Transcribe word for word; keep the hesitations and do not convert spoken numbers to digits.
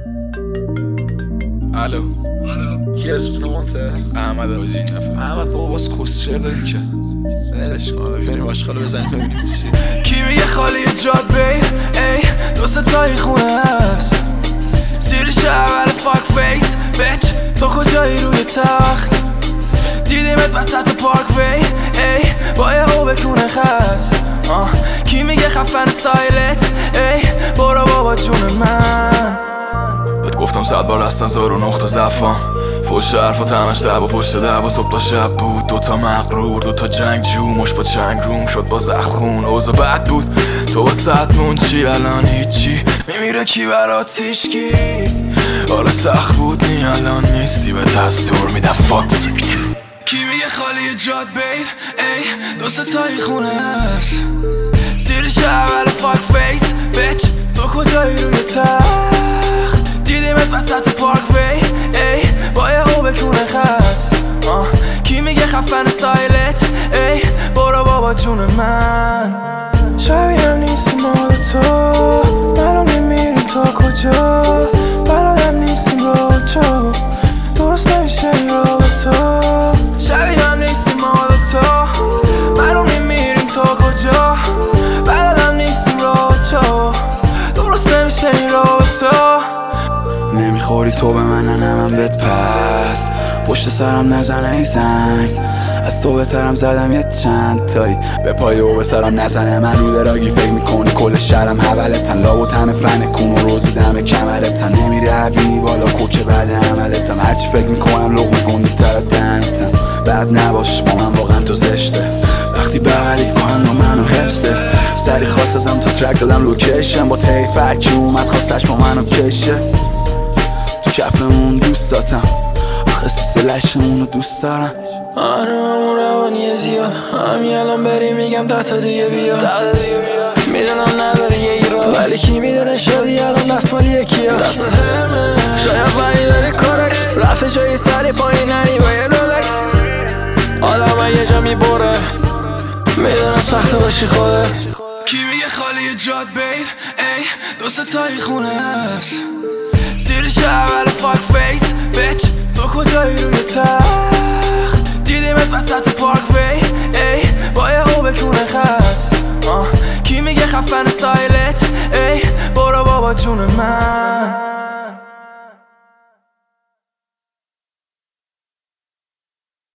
الو کی اسم منتهی؟ احمد آجی نفر احمد بابا باز کسشر داری که برش کن بریم آشغالو بزنیم ببینیم چیه. کی میگه خالی جاد بین ای دو ستایی خونه هست زیر شهر فاک فیس بچ تو کجایی روی تخت دیدیمت وسط پارک وی ای با یه هو بکونه خست کی میگه خفن استایلت ای برو بابا جون من بهت گفتم صد بار هستن زار و نقطه زفام فوش حرفات همش دعوا پشت دعوا صبح تا شب بود دوتا مغرور دوتا جنگ جو مش با چنگ روم شد با زخم خون اوضاع بد بود تو واسط مون چی الان هیچی میمیره کی برات تیشکی حالا سخت بود نی الان نیستی به تستور میدم فاکس کی میگه خالی جاد بین ای دو ستایی خونه هست زیر شهر فاک فیس بچ تو کجایی روی تخت دیدیمت وسط پارک وی ای با یه هو بکونه خست کی میگه خفن استایلت ای برو بابا جون من شبیه نیستی مال تو منو میمیریم تا کجا بلدم نیستیم روچو درست نمیشه این رابطا شبیه هم نیستیم مال تو منو میمیریم تا کجا بلدم نیستیم روچو درست نمیشه این رابطا نمیخوری تو به من نه من بهت پس پشت سرم نزنه ای زنگ از تو بهترم زدم یه چند تایی به پای او به سرم نزنه من رو دراگی فکر میکنی کل شهرم حولتن لاب و تن فن کون و روزی دم کمرتن نمیری حبیبی بالا کوکه بعد عملتم هرچی فکر میکنم لغمه گنده تر دهنتم بعد نباش با من واقعا تو زشته وقتی بغلی کن با منو حفظه سری خواست ازم تو ترک دادم لوکیشن با تی فرکی اومد خواستش با منو کشه تو کفمون دوست داتم آخه سلشمونو دوست دارم آنو همون روانیه زیاد همین الان بری میگم ده تا دیگه بیا میدونم نداره یه ایراد ولی کی میدونه شدی الان دستمال یکیه دست همه شاید ولی داری کارکس رفت جایی سری پایین نری با یه رولکس آدم من یه جا میبره میدونم سخته باشی خوده کی میگه خالی جاد بین ای دو ستایی خونه هست زیر شهر فاک فیس بچ تو کجایی روی تخت دیدیمت وسط پارک وی